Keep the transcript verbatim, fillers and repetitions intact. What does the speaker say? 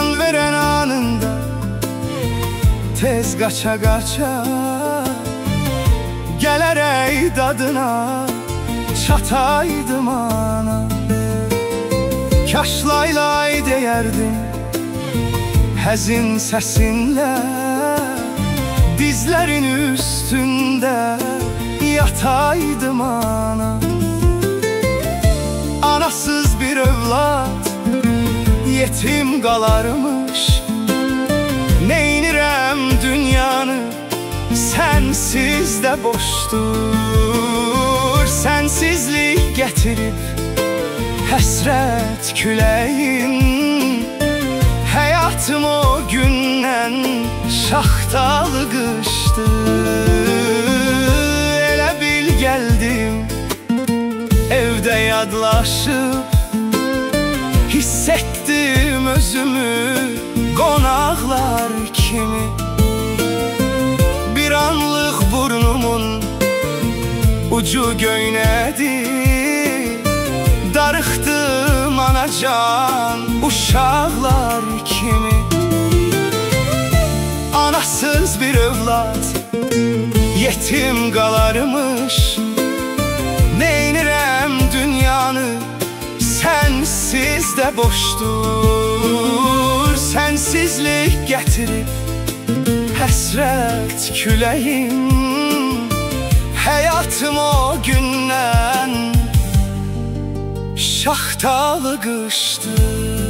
can veren anında tez kaça kaça gelerey dadına çataydım ana. Kaş laylay deyerdim həzin səsinlə, dizlerin üstünde yataydım ana. Anasız bir evlat yetim qalarmış, neynirəm dünyanı sensiz de boşdur. Sensizlik getirip həsrət küləyin, həyatım o gündən şaxtalı qışdı. Elə bil gəldim evdə yadlaşıb, hiss etdim özümü qonaqlar kimi. Bir anlıq burnumun ucu göynədi, darıxdım anacan uşaqlar kimi. Anasız bir övlad yetim qalarmış, neynirəm dünyanı sensiz de boşdur. Sensizlik getirip həsrət küləyim, həyatım o gündən şaxtalı qışdı.